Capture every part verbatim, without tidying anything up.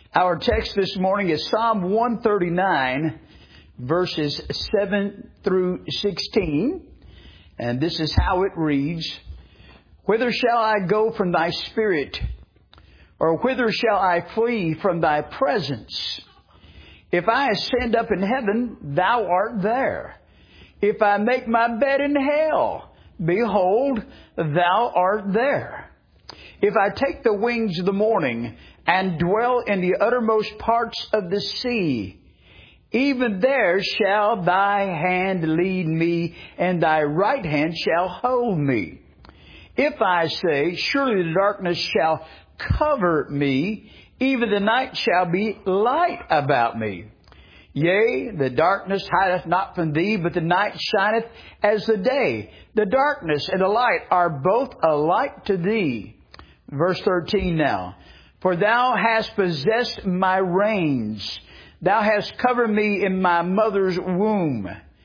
Our text this morning is Psalm one thirty-nine, verses seven through sixteen. And this is how it reads. Whither shall I go from thy spirit? Or whither shall I flee from thy presence? If I ascend up in heaven, thou art there. If I make my bed in hell, behold, thou art there. If I take the wings of the morning and dwell in the uttermost parts of the sea, even there shall thy hand lead me, and thy right hand shall hold me. If I say, surely the darkness shall cover me, even the night shall be light about me. Yea, the darkness hideth not from thee, but the night shineth as the day. The darkness and the light are both alike to thee. Verse thirteen now. For thou hast possessed my reins. Thou hast covered me in my mother's womb.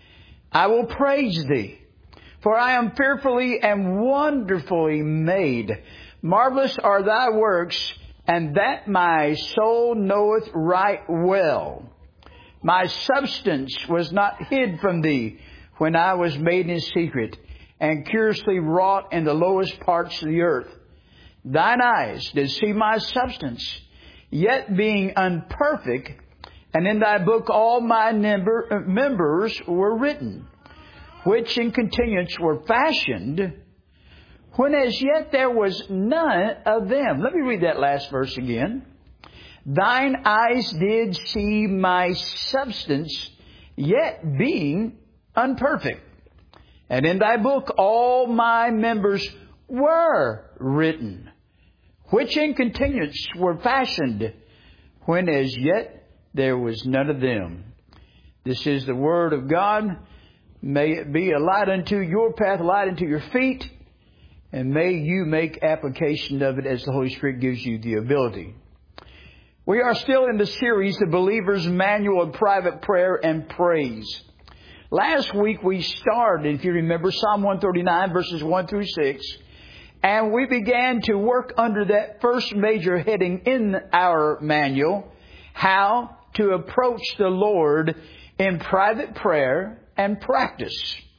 I will praise thee, for I am fearfully and wonderfully made. Marvelous are thy works, and that my soul knoweth right well. My substance was not hid from thee when I was made in secret, and curiously wrought in the lowest parts of the earth. Thine eyes did see my substance, yet being unperfect, and in thy book all my member, members were written, which in continuance were fashioned, when as yet there was none of them. Let me read that last verse again. Thine eyes did see my substance, yet being unperfect. And in thy book all my members were written, which in continuance were fashioned, when as yet there was none of them. This is the word of God. May it be a light unto your path, a light unto your feet, and may you make application of it as the Holy Spirit gives you the ability. We are still in the series, The Believer's Manual of Private Prayer and Praise. Last week we started, if you remember, Psalm one thirty-nine, verses one through six. And we began to work under that first major heading in our manual, how to approach the Lord in private prayer and practice.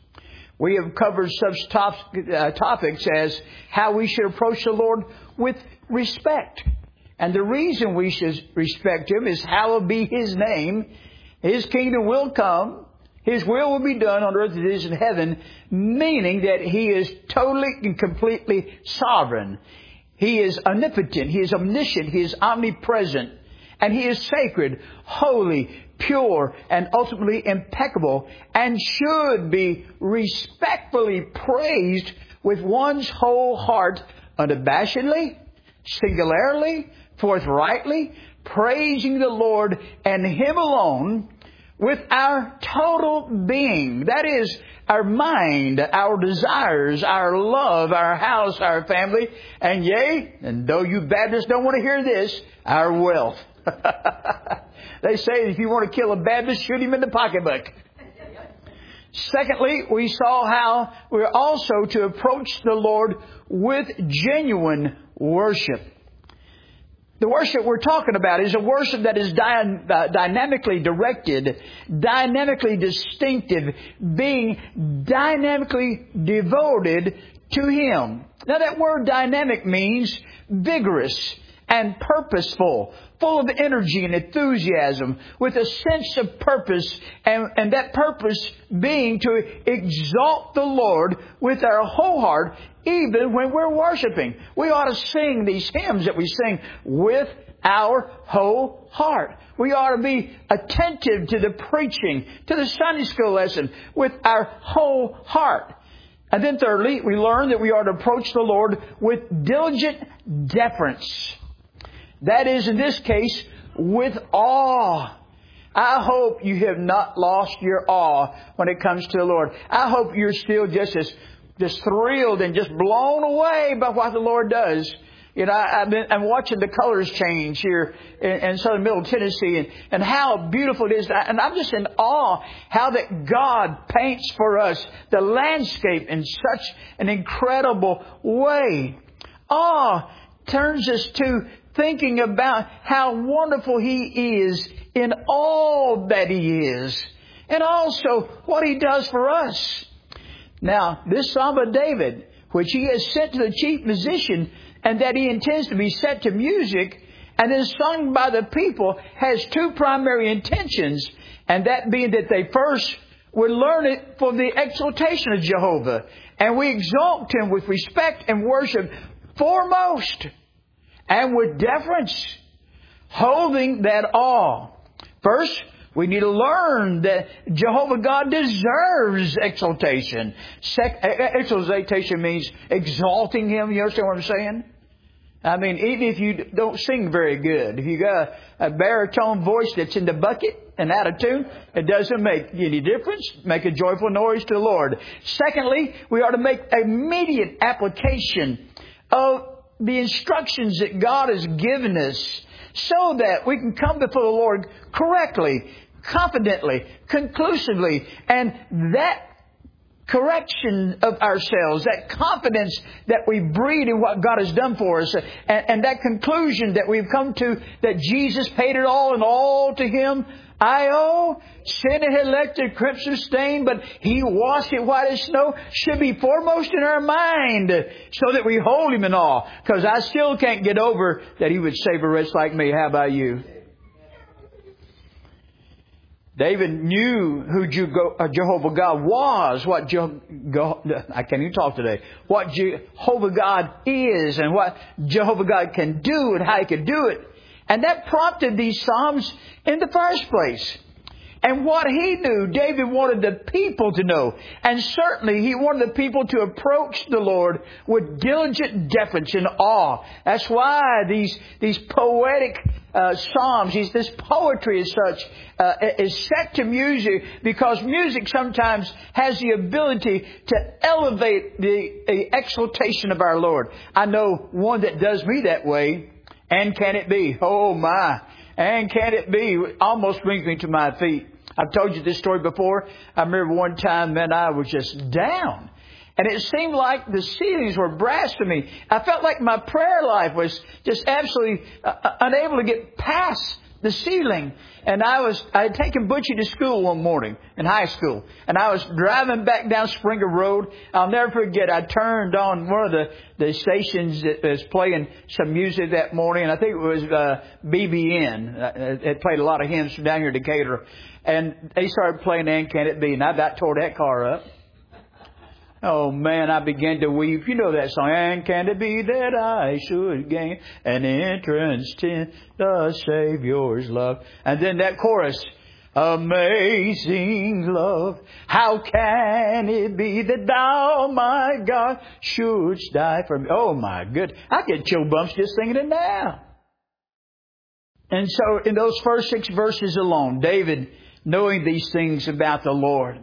We have covered such top, uh, topics as how we should approach the Lord with respect. And the reason we should respect Him is hallowed be His name. His kingdom will come. His will will be done on earth as it is in heaven, meaning that He is totally and completely sovereign. He is omnipotent. He is omniscient. He is omnipresent. And He is sacred, holy, pure, and ultimately impeccable, and should be respectfully praised with one's whole heart, unabashedly, singularly, forthrightly, praising the Lord and Him alone with our total being. That is, our mind, our desires, our love, our house, our family, and yea, and though you Baptists don't want to hear this, our wealth. They say if you want to kill a Baptist, shoot him in the pocketbook. Secondly, we saw how we're also to approach the Lord with genuine worship. The worship we're talking about is a worship that is dy- uh, dynamically directed, dynamically distinctive, being dynamically devoted to Him. Now that word dynamic means vigorous and purposeful, full of energy and enthusiasm, with a sense of purpose, and, and that purpose being to exalt the Lord with our whole heart, even when we're worshiping. We ought to sing these hymns that we sing with our whole heart. We ought to be attentive to the preaching, to the Sunday school lesson with our whole heart. And then thirdly, we learn that we are to approach the Lord with diligent deference. That is, in this case, with awe. I hope you have not lost your awe when it comes to the Lord. I hope you're still just as just thrilled and just blown away by what the Lord does. You know, I, I've been, I'm watching the colors change here in, in southern middle Tennessee, and, and how beautiful it is. And I'm just in awe how that God paints for us the landscape in such an incredible way. Awe turns us to thinking about how wonderful He is in all that He is, and also what He does for us. Now, this Psalm of David, which he has sent to the chief musician, and that he intends to be set to music, and then sung by the people, has two primary intentions, and that being that they first would learn it for the exaltation of Jehovah, and we exalt Him with respect and worship foremost, and with deference, holding that awe. First, we need to learn that Jehovah God deserves exaltation. Sec- exaltation means exalting Him. You understand what I'm saying? I mean, even if you don't sing very good, if you got a, a baritone voice that's in the bucket and out of tune, it doesn't make any difference. Make a joyful noise to the Lord. Secondly, we are to make immediate application of the instructions that God has given us, so that we can come before the Lord correctly, confidently, conclusively, and that correction of ourselves, that confidence that we breed in what God has done for us, and, and that conclusion that we've come to, that Jesus paid it all and all to Him I owe. Sin had left a crimson stain, but He washed it white as snow, should be foremost in our mind, so that we hold Him in awe. Because I still can't get over that He would save a wretch like me. How about you? David knew who Jehovah God was, what Je- I can't even talk today, what Jehovah God is, and what Jehovah God can do, and how He can do it. And that prompted these Psalms in the first place. And what he knew, David wanted the people to know. And certainly he wanted the people to approach the Lord with diligent deference and awe. That's why these these poetic uh, Psalms, these, this poetry as such, uh, is set to music, because music sometimes has the ability to elevate the, the exaltation of our Lord. I know one that does me that way. And can it be? Oh my. And can it be? Almost brings me to my feet. I've told you this story before. I remember one time, man, I was just down. And it seemed like the ceilings were brass to me. I felt like my prayer life was just absolutely uh, unable to get past the ceiling. And I was, I had taken Butchie to school one morning in high school. And I was driving back down Springer Road. I'll never forget, I turned on one of the, the stations that was playing some music that morning. And I think it was uh, B B N. Uh, it played a lot of hymns from down here in Decatur. And they started playing And Can It Be? And I about tore that car up. Oh man, I began to weep. You know that song. And can it be that I should gain an entrance to the Savior's love? And then that chorus. Amazing love. How can it be that thou, my God, shouldst die for me? Oh my good. I get chill bumps just singing it now. And so in those first six verses alone, David, knowing these things about the Lord,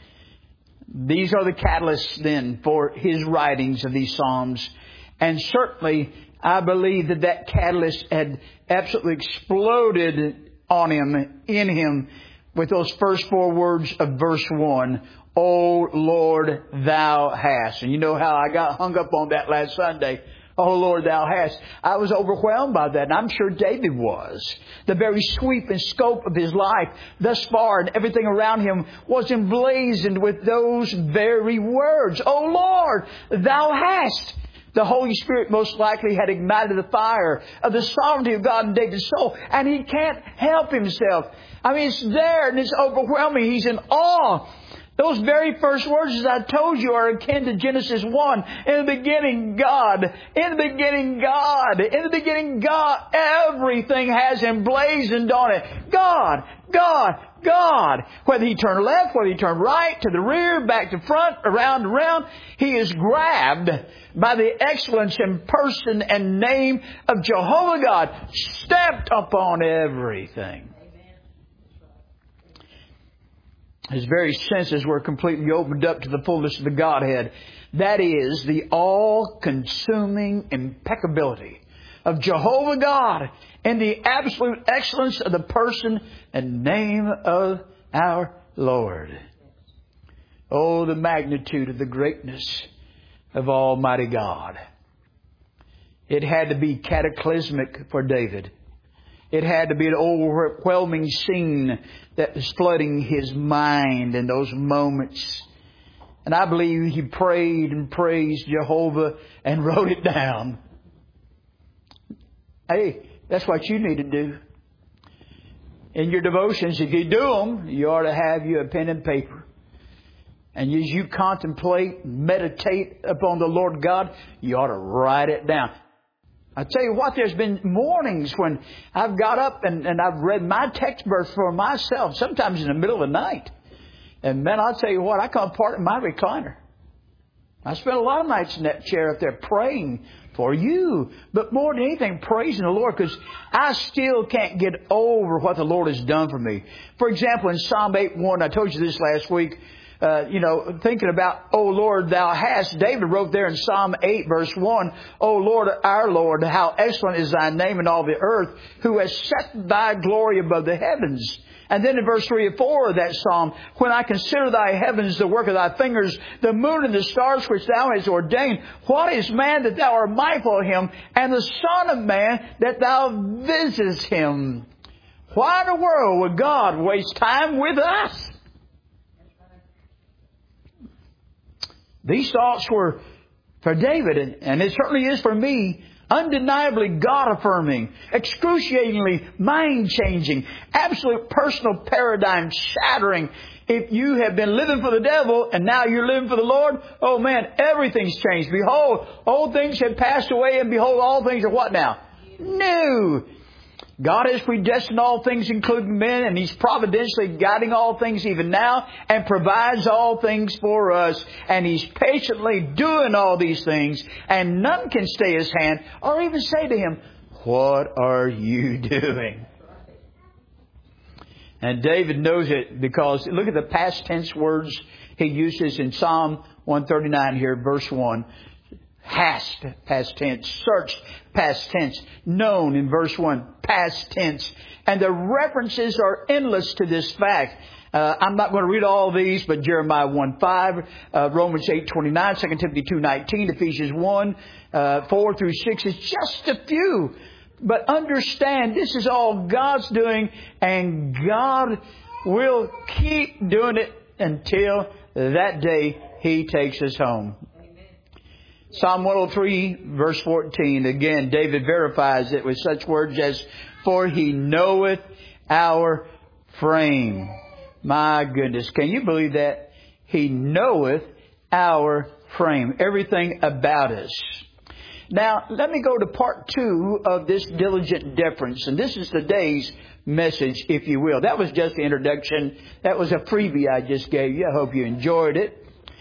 these are the catalysts then for his writings of these Psalms. And certainly, I believe that that catalyst had absolutely exploded on him, in him, with those first four words of verse one. O Lord, Thou hast. And you know how I got hung up on that last Sunday. Oh Lord, Thou hast. I was overwhelmed by that, and I'm sure David was. The very sweep and scope of his life thus far, and everything around him, was emblazoned with those very words. Oh Lord, Thou hast. The Holy Spirit most likely had ignited the fire of the sovereignty of God in David's soul, and he can't help himself. I mean, it's there and it's overwhelming. He's in awe. Those very first words, as I told you, are akin to Genesis one. In the beginning, God. In the beginning, God. In the beginning, God. Everything has emblazoned on it. God, God, God. Whether he turned left, whether he turned right, to the rear, back to front, around and around, he is grabbed by the excellence and person and name of Jehovah God, stamped upon everything. His very senses were completely opened up to the fullness of the Godhead. That is the all-consuming impeccability of Jehovah God and the absolute excellence of the person and name of our Lord. Oh, the magnitude of the greatness of Almighty God. It had to be cataclysmic for David. It had to be an overwhelming scene that was flooding his mind in those moments. And I believe he prayed and praised Jehovah and wrote it down. Hey, that's what you need to do. In your devotions, if you do them, you ought to have you a pen and paper. And as you contemplate, meditate upon the Lord God, you ought to write it down. I tell you what, there's been mornings when I've got up and, and I've read my text verse for myself, sometimes in the middle of the night. And man, I'll tell you what, I come apart in my recliner. I spent a lot of nights in that chair up there praying for you. But more than anything, praising the Lord, because I still can't get over what the Lord has done for me. For example, in Psalm eight one, I told you this last week, Uh, you know, thinking about, "O Lord, Thou hast," David wrote there in Psalm eight verse one, "O Lord, our Lord, how excellent is Thy name in all the earth, who has set Thy glory above the heavens." And then in verse three and four of that psalm, "When I consider Thy heavens, the work of Thy fingers, the moon and the stars which Thou hast ordained, what is man that Thou art mindful of him, and the son of man that Thou visitest him?" Why in the world would God waste time with us? These thoughts were for David, and it certainly is for me, undeniably God-affirming, excruciatingly mind-changing, absolute personal paradigm-shattering. If you have been living for the devil and now you're living for the Lord, oh man, everything's changed. Behold, old things have passed away, and behold, all things are what now? New. God has predestined all things, including men, and He's providentially guiding all things even now, and provides all things for us. And He's patiently doing all these things, and none can stay His hand or even say to Him, "What are you doing?" And David knows it, because look at the past tense words he uses in Psalm one thirty-nine here, verse one. Hast, past tense. Searched, past tense. Known in verse one, past tense. And the references are endless to this fact. Uh, I'm not going to read all these, but Jeremiah one five, uh, Romans eight twenty-nine, Second Timothy two nineteen, Ephesians one, uh, four through six is just a few. But understand, this is all God's doing, and God will keep doing it until that day He takes us home. Psalm one oh three, verse fourteen, again, David verifies it with such words as, "For He knoweth our frame." My goodness, can you believe that? He knoweth our frame, everything about us. Now, let me go to part two of this diligent deference, and this is today's message, if you will. That was just the introduction. That was a freebie I just gave you. I hope you enjoyed it.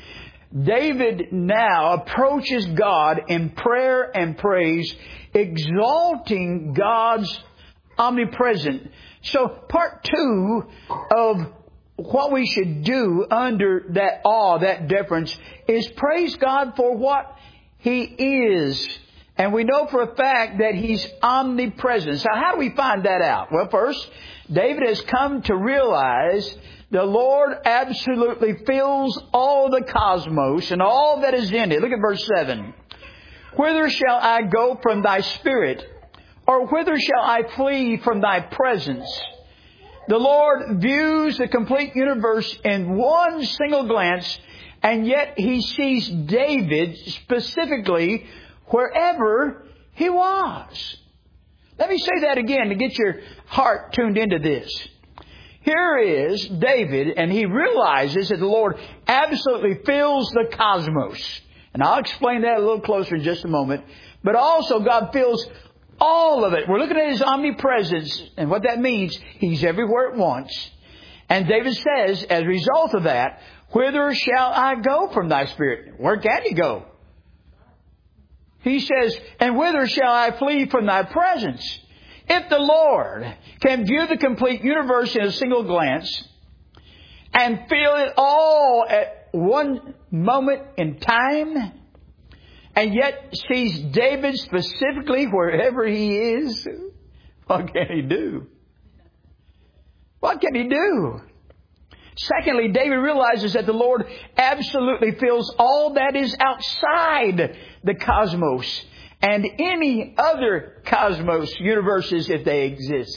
David now approaches God in prayer and praise, exalting God's omnipresence. So part two of what we should do under that awe, that deference, is praise God for what He is. And we know for a fact that He's omnipresent. So how do we find that out? Well, first, David has come to realize the Lord absolutely fills all the cosmos and all that is in it. Look at verse seven. "Whither shall I go from Thy Spirit? Or whither shall I flee from Thy presence?" The Lord views the complete universe in one single glance, and yet He sees David specifically wherever he was. Let me say that again to get your heart tuned into this. Here is David, and he realizes that the Lord absolutely fills the cosmos. And I'll explain that a little closer in just a moment. But also God fills all of it. We're looking at His omnipresence, and what that means, He's everywhere at once. And David says, as a result of that, "Whither shall I go from Thy Spirit?" Where can He go? He says, "And whither shall I flee from Thy presence?" If the Lord can view the complete universe in a single glance and feel it all at one moment in time, and yet sees David specifically wherever he is, what can He do? What can He do? Secondly, David realizes that the Lord absolutely fills all that is outside the cosmos. and any other cosmos, universes, if they exist.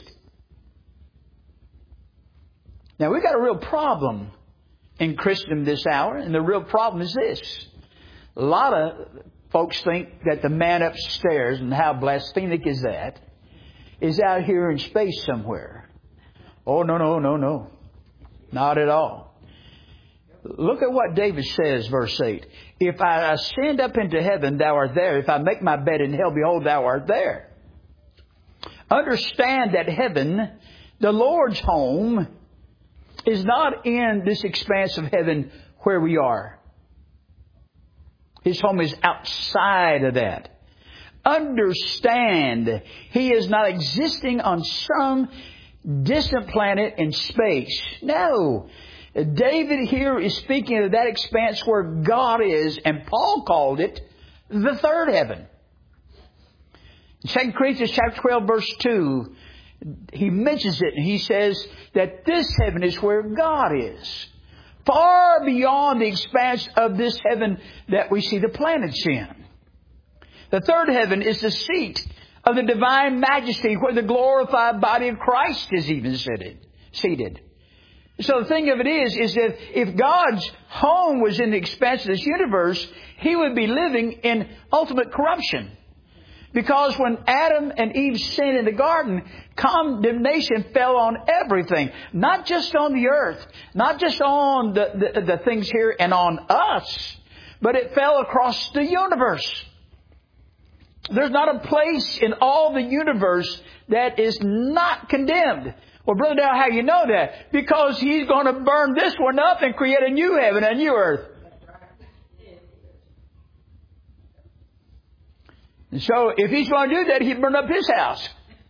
Now, we've got a real problem in Christendom this hour, and the real problem is this. A lot of folks think that the man upstairs, and how blasphemic is that, is out here in space somewhere. Oh, no, no, no, no. Not at all. Look at what David says, verse eight. If I ascend up into heaven, thou art there. If I make my bed in hell, behold, thou art there. Understand that heaven, the Lord's home, is not in this expanse of heaven where we are. His home is outside of that. Understand, He is not existing on some distant planet in space. No. David here is speaking of that expanse where God is, and Paul called it the third heaven. In Second Corinthians chapter twelve, verse two, he mentions it, and he says that this heaven is where God is. Far beyond the expanse of this heaven that we see the planets in. The third heaven is the seat of the divine majesty where the glorified body of Christ is even seated. seated. So the thing of it is, is that if God's home was in the expanse of this universe, He would be living in ultimate corruption. Because when Adam and Eve sinned in the garden, condemnation fell on everything. Not just on the earth, not just on the, the, the things here and on us, but it fell across the universe. There's not a place in all the universe that is not condemned. Well, Brother Dow, how you know that? Because He's going to burn this one up and create a new heaven and a new earth. And so, if He's going to do that, He'd burn up His house.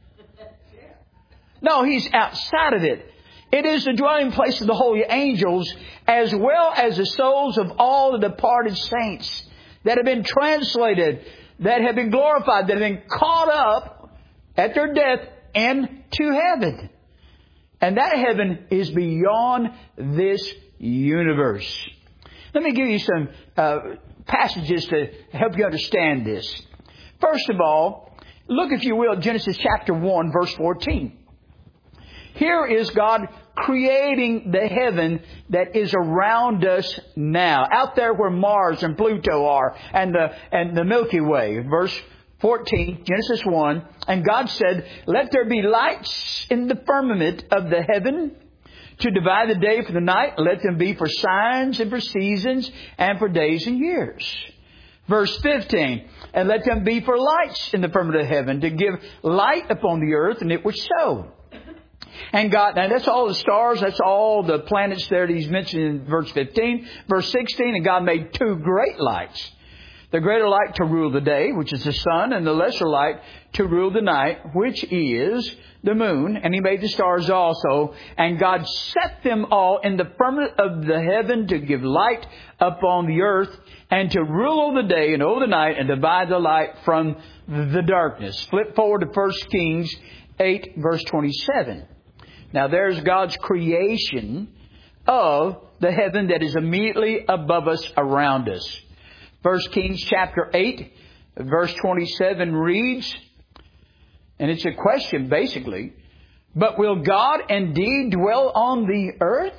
No, He's outside of it. It is the dwelling place of the holy angels, as well as the souls of all the departed saints that have been translated, that have been glorified, that have been caught up at their death into heaven. And that heaven is beyond this universe. Let me give you some uh, passages to help you understand this. First of all, look, if you will, at Genesis chapter one, verse fourteen. Here is God creating the heaven that is around us now, out there where Mars and Pluto are, and the and the Milky Way. Verse fourteen, Genesis one, and God said, "Let there be lights in the firmament of the heaven to divide the day from the night. Let them be for signs and for seasons and for days and years." Verse fifteen, "And let them be for lights in the firmament of heaven to give light upon the earth," and it was so. And God, now that's all the stars, that's all the planets there that He's mentioned in verse fifteen. Verse sixteen, "And God made two great lights. The greater light to rule the day, which is the sun, and the lesser light to rule the night, which is the moon. And He made the stars also. And God set them all in the firmament of the heaven to give light upon the earth, and to rule over the day and over the night, and divide the light from the darkness." Flip forward to First Kings eight, verse twenty-seven. Now there's God's creation of the heaven that is immediately above us, around us. First Kings chapter eight, verse twenty-seven reads, and it's a question basically, "But will God indeed dwell on the earth?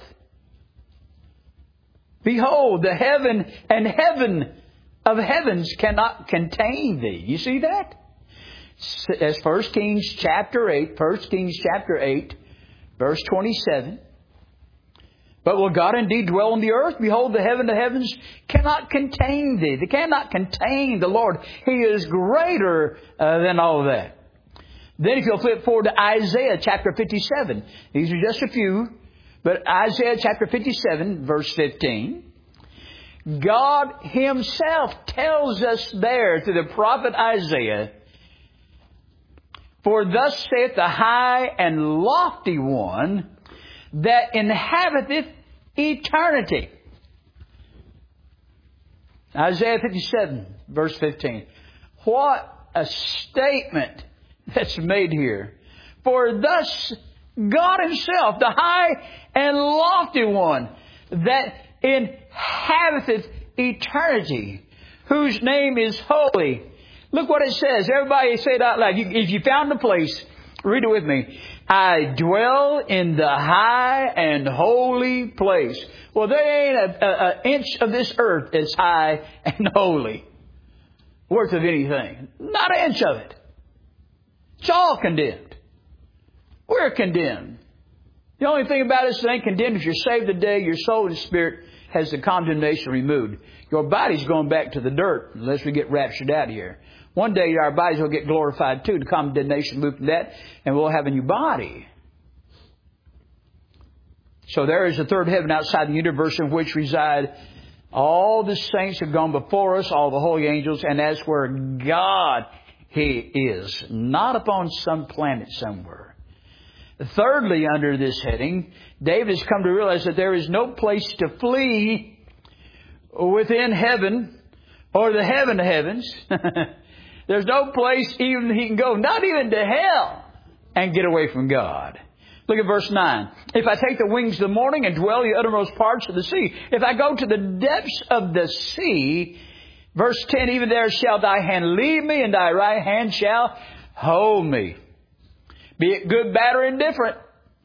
Behold, the heaven and heaven of heavens cannot contain thee." You see that? As First Kings chapter eight, First Kings chapter eight, verse twenty-seven. "But will God indeed dwell on the earth? Behold, the heaven of heavens cannot contain thee." They cannot contain the Lord. He is greater uh, than all of that. Then if you'll flip forward to Isaiah chapter fifty-seven. These are just a few. But Isaiah chapter fifty-seven, verse fifteen. God Himself tells us there through the prophet Isaiah, "For thus saith the high and lofty one that inhabiteth eternity." Isaiah fifty-seven, verse fifteen. What a statement that's made here. "For thus God Himself, the high and lofty one, that inhabiteth eternity, whose name is holy, Look what it says. Everybody say it out loud. You, if you found the place, read it with me. I dwell in the high and holy place. Well, there ain't an inch of this earth that's high and holy, worth of anything. Not an inch of it. It's all condemned. We're condemned. The only thing about us that ain't condemned, if you're saved today, your soul and spirit has the condemnation removed. Your body's going back to the dirt unless we get raptured out of here. One day our bodies will get glorified too. The condemnation moved from that, and we'll have a new body. So there is a third heaven outside the universe in which reside all the saints who have gone before us, all the holy angels, and that's where God, He is, not upon some planet somewhere. Thirdly, under this heading, David has come to realize that there is no place to flee within heaven or the heaven of heavens. There's no place even he can go, not even to hell, and get away from God. Look at verse nine. If I take the wings of the morning and dwell in the uttermost parts of the sea, if I go to the depths of the sea, verse ten, even there shall thy hand lead me, and thy right hand shall hold me. Be it good, bad, or indifferent.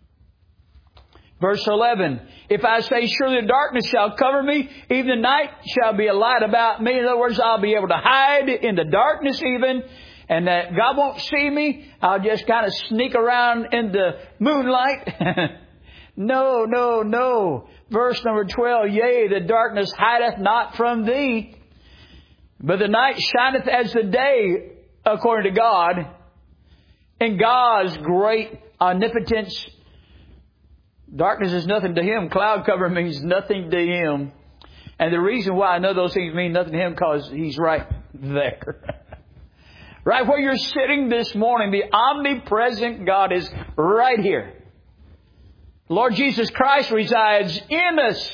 Verse eleven, if I say, surely the darkness shall cover me, even the night shall be a light about me. In other words, I'll be able to hide in the darkness even, and that God won't see me. I'll just kind of sneak around in the moonlight. No, no, no. Verse number twelve, yea, the darkness hideth not from thee, but the night shineth as the day, according to God. In God's great omnipotence, darkness is nothing to Him. Cloud cover means nothing to Him. And the reason why I know those things mean nothing to Him, because He's right there. Right where you're sitting this morning, the omnipresent God is right here. Lord Jesus Christ resides in us.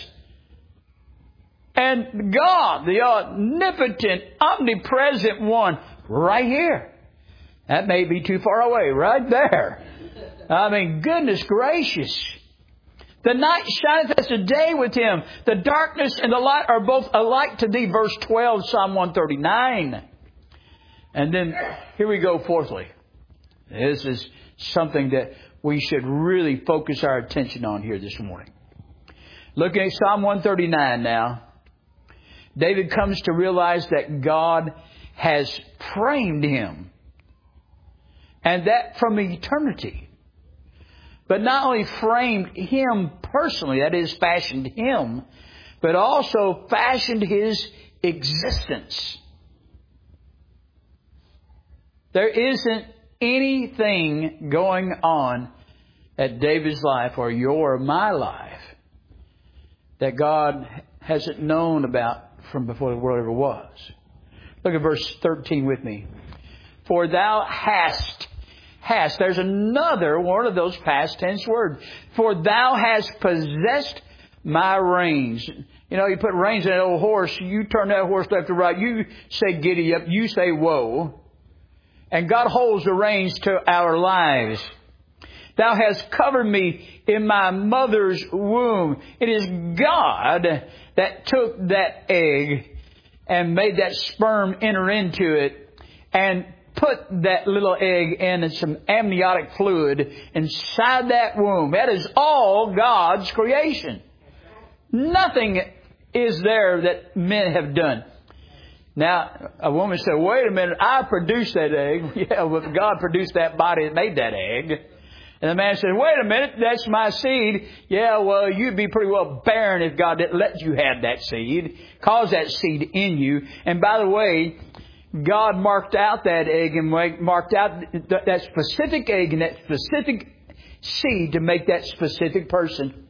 And God, the omnipotent, omnipresent one, right here. That may be too far away, right there. I mean, goodness gracious. The night shineth as the day with Him. The darkness and the light are both alike to thee. Verse twelve, Psalm one thirty-nine. And then, here we go, fourthly. This is something that we should really focus our attention on here this morning. Looking at Psalm one thirty-nine now. David comes to realize that God has framed him. And that from eternity. But not only framed him personally, that is, fashioned him, but also fashioned his existence. There isn't anything going on at David's life or your or my life that God hasn't known about from before the world ever was. Look at verse thirteen with me. For thou hast, hast, there's another one of those past tense words. For thou hast possessed my reins. You know, you put reins in an old horse, you turn that horse left to right, you say giddy up, you say whoa. And God holds the reins to our lives. Thou hast covered me in my mother's womb. It is God that took that egg and made that sperm enter into it and put that little egg in some amniotic fluid inside that womb. That is all God's creation. Nothing is there that men have done. Now, a woman said, wait a minute, I produced that egg. Yeah, well, God produced that body that made that egg. And the man said, wait a minute, that's my seed. Yeah, well, you'd be pretty well barren if God didn't let you have that seed, cause that seed in you. And by the way, God marked out that egg and marked out that specific egg and that specific seed to make that specific person.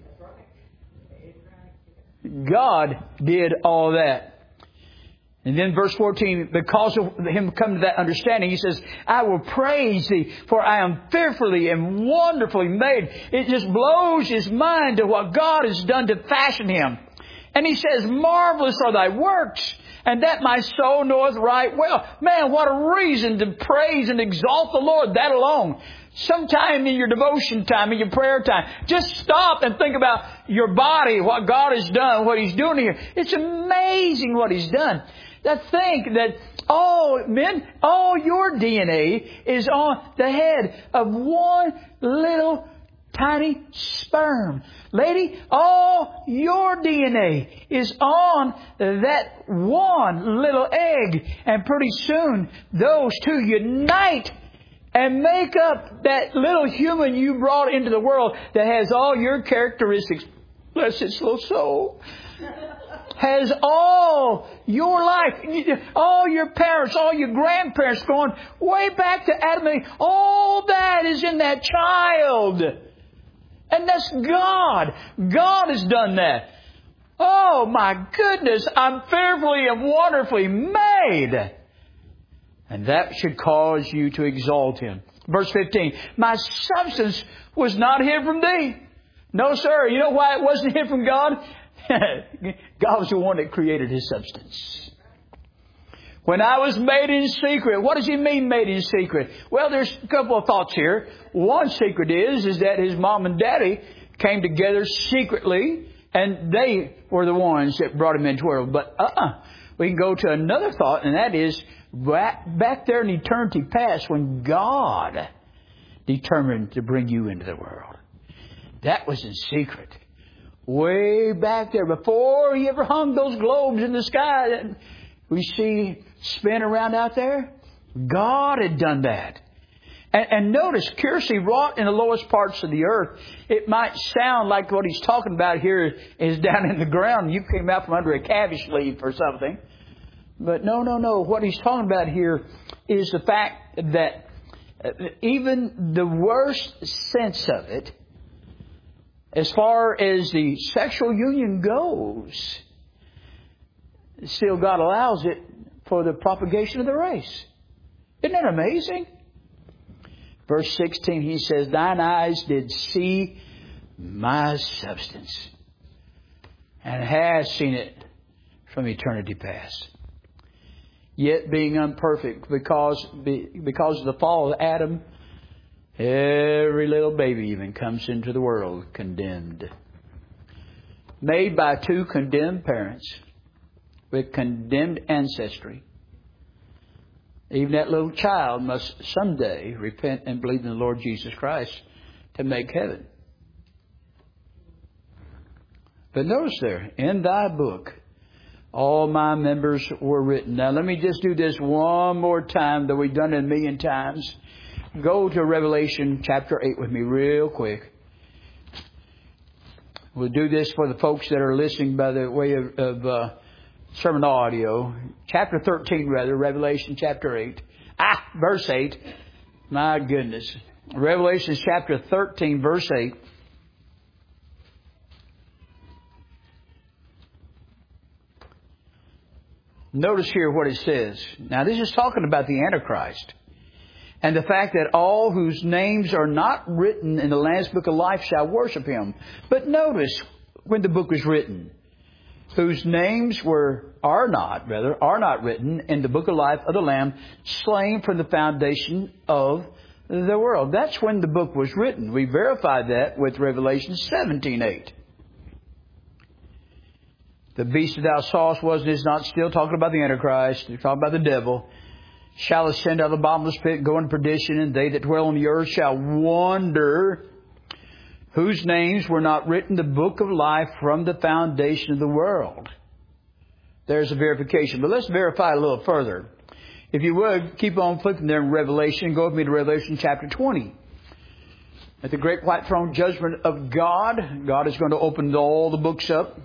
God did all that. And then verse fourteen, because of him coming to that understanding, he says, I will praise thee, for I am fearfully and wonderfully made. It just blows his mind to what God has done to fashion him. And he says, marvelous are thy works, and that my soul knoweth right well. Man, what a reason to praise and exalt the Lord, that alone. Sometime in your devotion time, in your prayer time, just stop and think about your body, what God has done, what He's doing here. It's amazing what He's done. That think that all men, all your D N A is on the head of one little tiny sperm. Lady, all your D N A is on that one little egg. And pretty soon, those two unite and make up that little human you brought into the world that has all your characteristics. Bless its little soul. Has all your life, all your parents, all your grandparents, going way back to Adam and Eve. All that is in that child. And that's God. God has done that. Oh my goodness, I'm fearfully and wonderfully made. And that should cause you to exalt Him. Verse fifteen, my substance was not hid from thee. No, sir. You know why it wasn't hid from God? God was the one that created His substance. When I was made in secret, what does He mean made in secret? Well, there's a couple of thoughts here. One secret is, is that His mom and daddy came together secretly, and they were the ones that brought Him into the world. But uh-uh. We can go to another thought, and that is back, back there in eternity past when God determined to bring you into the world. That was in secret. Way back there, before He ever hung those globes in the sky that we see spin around out there, God had done that. And, and notice, curiously wrought in the lowest parts of the earth. It might sound like what He's talking about here is down in the ground. You came out from under a cabbage leaf or something. But no, no, no. What He's talking about here is the fact that even the worst sense of it, as far as the sexual union goes, still God allows it for the propagation of the race. Isn't that amazing? Verse sixteen, He says, thine eyes did see my substance, and has seen it from eternity past. Yet being imperfect, because, because of the fall of Adam, every little baby even comes into the world condemned. Made by two condemned parents with condemned ancestry. Even that little child must someday repent and believe in the Lord Jesus Christ to make heaven. But notice there, in thy book, all my members were written. Now let me just do this one more time, though we've done it a million times. Go to Revelation chapter eight with me real quick. We'll do this for the folks that are listening by the way of, of uh, sermon audio. Chapter thirteen, rather. Revelation chapter eight. Ah, verse eight. My goodness. Revelation chapter thirteen, verse eight. Notice here what it says. Now this is talking about the Antichrist. And the fact that all whose names are not written in the Lamb's Book of Life shall worship Him. But notice when the book was written, whose names were, are not, rather, are not written in the Book of Life of the Lamb, slain from the foundation of the world. That's when the book was written. We verified that with Revelation seventeen eight. The beast that thou sawest was and is not, still talking about the Antichrist. They're talking about the devil. Shall ascend out of the bottomless pit, go into perdition, and they that dwell on the earth shall wonder, whose names were not written in the book of life from the foundation of the world. There's a verification. But let's verify a little further. If you would, keep on flipping there in Revelation. Go with me to Revelation chapter twenty. At the great white throne judgment of God, God is going to open all the books up.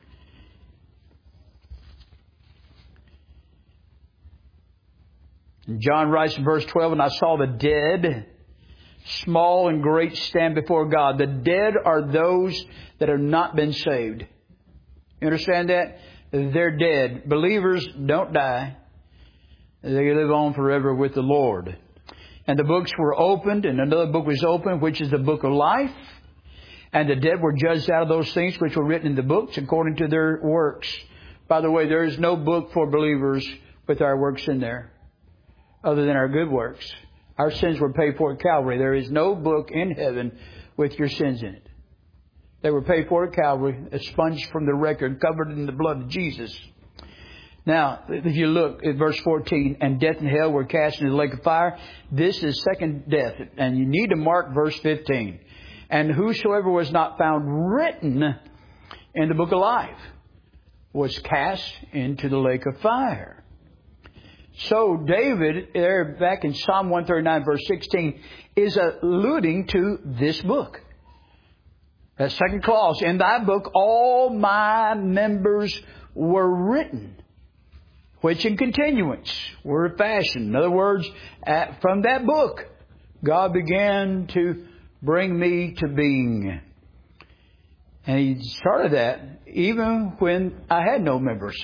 John writes in verse twelve, and I saw the dead, small and great, stand before God. The dead are those that have not been saved. You understand that? They're dead. Believers don't die. They live on forever with the Lord. And the books were opened, and another book was opened, which is the book of life. And the dead were judged out of those things which were written in the books according to their works. By the way, there is no book for believers with our works in there, other than our good works. Our sins were paid for at Calvary. There is no book in heaven with your sins in it. They were paid for at Calvary, expunged from the record, covered in the blood of Jesus. Now, if you look at verse fourteen, and death and hell were cast into the lake of fire. This is second death. And you need to mark verse fifteen. And whosoever was not found written in the book of life was cast into the lake of fire. So David, there back in Psalm one thirty-nine, verse sixteen, is alluding to this book. That second clause, in thy book all my members were written, which in continuance were fashioned. In other words, at, from that book, God began to bring me to being. And He started that even when I had no members.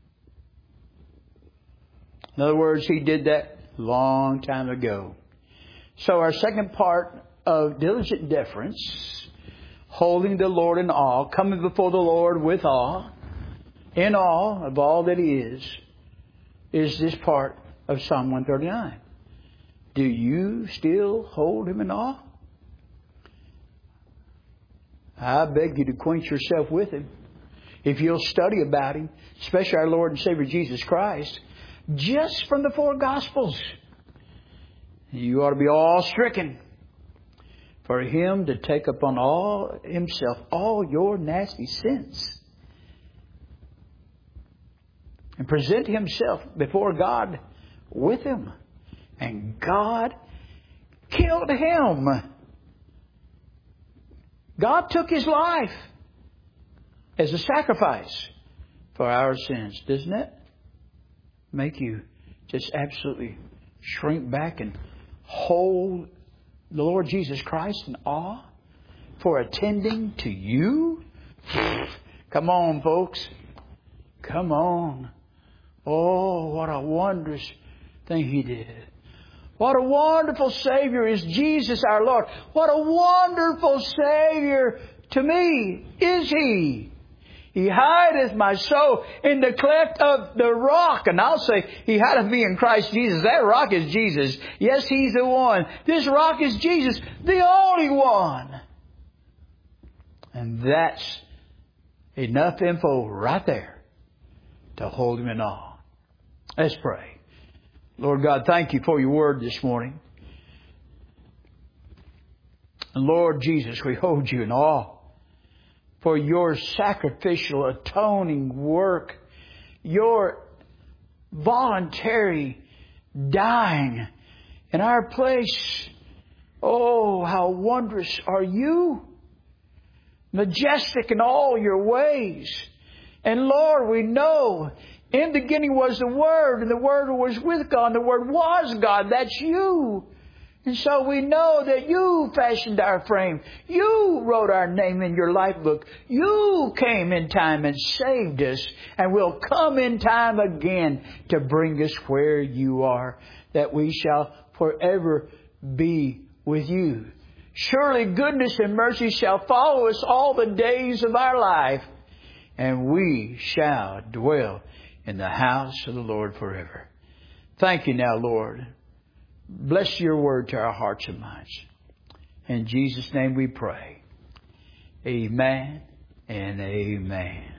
In other words, He did that long time ago. So our second part of diligent deference, holding the Lord in awe, coming before the Lord with awe, in awe of all that He is, is this part of Psalm one thirty-nine. Do you still hold Him in awe? I beg you to acquaint yourself with Him. If you'll study about Him, especially our Lord and Savior Jesus Christ, just from the four Gospels, you ought to be awe-stricken for Him to take upon all Himself all your nasty sins and present Himself before God with Him. And God killed Him. God took His life as a sacrifice for our sins. Doesn't that make you just absolutely shrink back and hold the Lord Jesus Christ in awe for attending to you? Come on, folks. Come on. Oh, what a wondrous thing He did. What a wonderful Savior is Jesus our Lord. What a wonderful Savior to me is He. He hideth my soul in the cleft of the rock. And I'll say, He hideth me in Christ Jesus. That rock is Jesus. Yes, He's the one. This rock is Jesus, the only one. And that's enough info right there to hold Him in awe. Let's pray. Lord God, thank You for Your word this morning. And Lord Jesus, we hold You in awe for Your sacrificial atoning work, Your voluntary dying in our place. Oh, how wondrous are You, majestic in all Your ways. And Lord, we know in the beginning was the Word, and the Word was with God, and the Word was God. That's You. And so we know that You fashioned our frame. You wrote our name in Your life book. You came in time and saved us, and will come in time again to bring us where You are, that we shall forever be with You. Surely goodness and mercy shall follow us all the days of our life, and we shall dwell in the house of the Lord forever. Thank You now, Lord. Bless Your word to our hearts and minds. In Jesus' name we pray. Amen and amen.